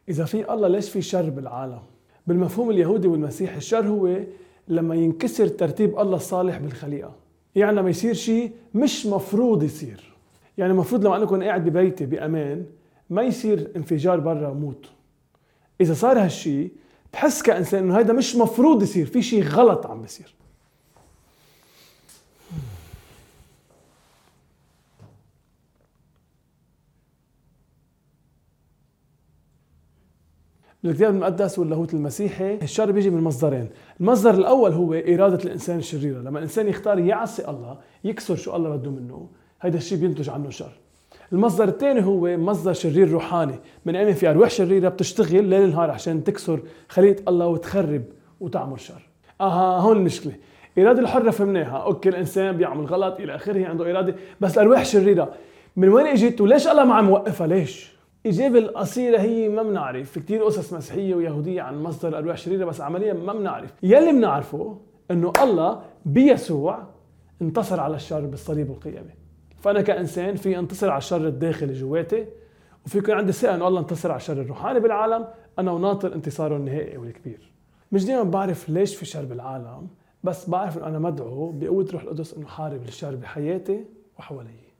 إذا في الله ليش في شر بالعالم؟ بالمفهوم اليهودي والمسيحي الشر هو لما ينكسر ترتيب الله الصالح بالخليقة. يعني لما يصير شيء مش مفروض يصير. يعني مفروض لما أنا أكون قاعد ببيتي بأمان ما يصير انفجار برا وموت. إذا صار هالشيء بحس كإنسان إنه هيدا مش مفروض يصير، في شيء غلط عم بيصير. بالكتاب المقدس واللاهوت المسيحي الشر بيجي من مصدرين. المصدر الأول هو إرادة الإنسان الشريرة. لما الإنسان يختار يعصي الله، يكسر شو الله بده منه، هيدا الشيء بينتج عنه شر. المصدر الثاني هو مصدر شرير روحاني، بنآمن في أرواح شريرة بتشتغل ليل نهار عشان تكسر خليقة الله وتخرب وتعمل شر. هون المشكلة. إرادة الحرة فهمناها، أوكي الإنسان بيعمل غلط إلى آخره، عنده إرادة، بس الأرواح شريرة من وين إجت وليش الله ما عم يوقفها؟ ليش؟ الإجابة القصيرة هي ما بنعرف. في كتير قصص مسيحية ويهودية عن مصدر الأرواح الشريرة، بس عمليا ما بنعرف. يلي بنعرفه إنه الله بيسوع انتصر على الشر بالصليب والقيامة. فأنا كإنسان في انتصر على الشر الداخلي جواتي، وفي يكون عندي ثقة إنه الله انتصر على الشر الروحاني بالعالم، أنا وناطر انتصاره النهائي والكبير. مش دائما بعرف ليش في شر بالعالم، بس بعرف إنه أنا مدعو بقوة روح القدس إنه حارب الشر بحياتي وحوالي.